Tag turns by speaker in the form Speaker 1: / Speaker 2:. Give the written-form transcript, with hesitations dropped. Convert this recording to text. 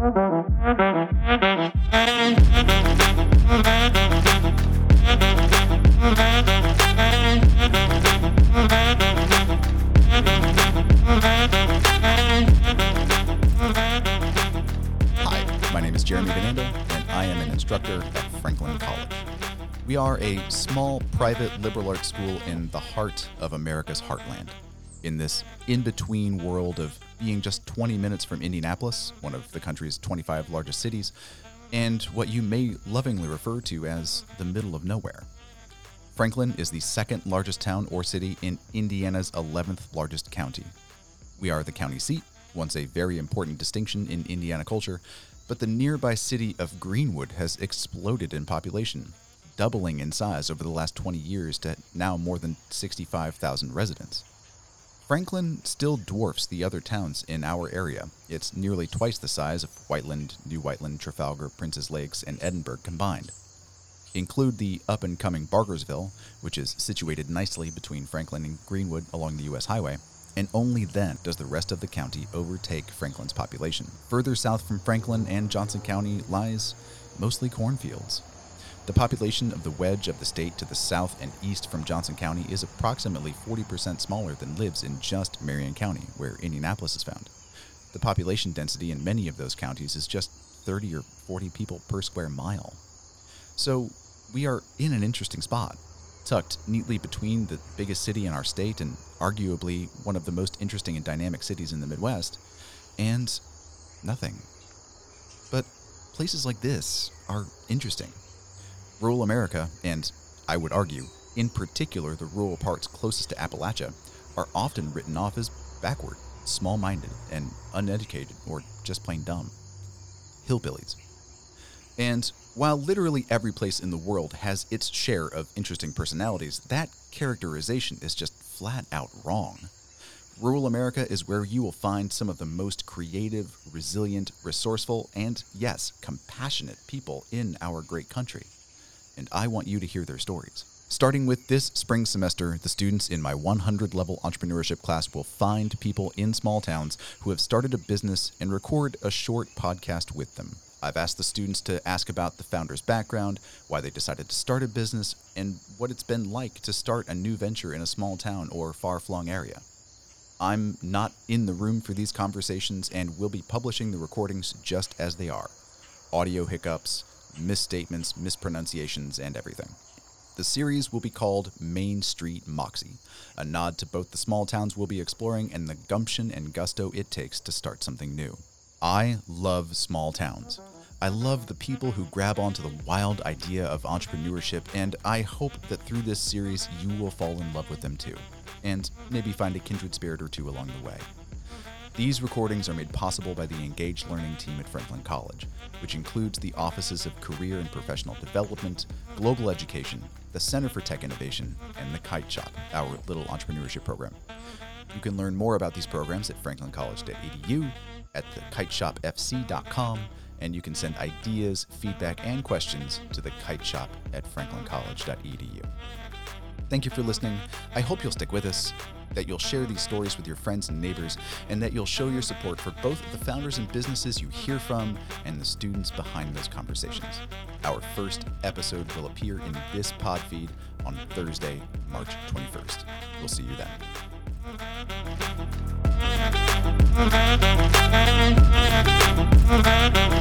Speaker 1: Hi, my name is Jeremy Benando, and I am an instructor at Franklin College. We are a small, private liberal arts school in the heart of America's heartland. In this in-between world of being just 20 minutes from Indianapolis, one of the country's 25 largest cities, and what you may lovingly refer to as the middle of nowhere. Franklin is the second largest town or city in Indiana's 11th largest county. We are the county seat, once a very important distinction in Indiana culture, but the nearby city of Greenwood has exploded in population, doubling in size over the last 20 years to now more than 65,000 residents. Franklin still dwarfs the other towns in our area. It's nearly twice the size of Whiteland, New Whiteland, Trafalgar, Princess Lakes, and Edinburgh combined. Include the up-and-coming Bargersville, which is situated nicely between Franklin and Greenwood along the U.S. Highway, and only then does the rest of the county overtake Franklin's population. Further south from Franklin and Johnson County lies mostly cornfields. The population of the wedge of the state to the south and east from Johnson County is approximately 40% smaller than lives in just Marion County, where Indianapolis is found. The population density in many of those counties is just 30 or 40 people per square mile. So we are in an interesting spot, tucked neatly between the biggest city in our state and arguably one of the most interesting and dynamic cities in the Midwest, and nothing. But places like this are interesting. Rural America, and I would argue, in particular the rural parts closest to Appalachia, are often written off as backward, small-minded, and uneducated, or just plain dumb. Hillbillies. And while literally every place in the world has its share of interesting personalities, that characterization is just flat out wrong. Rural America is where you will find some of the most creative, resilient, resourceful, and, yes, compassionate people in our great country. And I want you to hear their stories. Starting with this spring semester, the students in my 100-level entrepreneurship class will find people in small towns who have started a business and record a short podcast with them. I've asked the students to ask about the founder's background, why they decided to start a business, and what it's been like to start a new venture in a small town or far-flung area. I'm not in the room for these conversations and will be publishing the recordings just as they are. Audio hiccups, misstatements, mispronunciations, and everything. The series will be called Main Street Moxie, a nod to both the small towns we'll be exploring and the gumption and gusto it takes to start something new. I love small towns. I love the people who grab onto the wild idea of entrepreneurship, and I hope that through this series you will fall in love with them too, and maybe find a kindred spirit or two along the way. These recordings are made possible by the Engaged Learning team at Franklin College, which includes the Offices of Career and Professional Development, Global Education, the Center for Tech Innovation, and the Kite Shop, our little entrepreneurship program. You can learn more about these programs at franklincollege.edu, at thekiteshopfc.com, and you can send ideas, feedback, and questions to the Kite Shop at franklincollege.edu. Thank you for listening. I hope you'll stick with us, that you'll share these stories with your friends and neighbors, and that you'll show your support for both the founders and businesses you hear from and the students behind those conversations. Our first episode will appear in this pod feed on Thursday, March 21st. We'll see you then.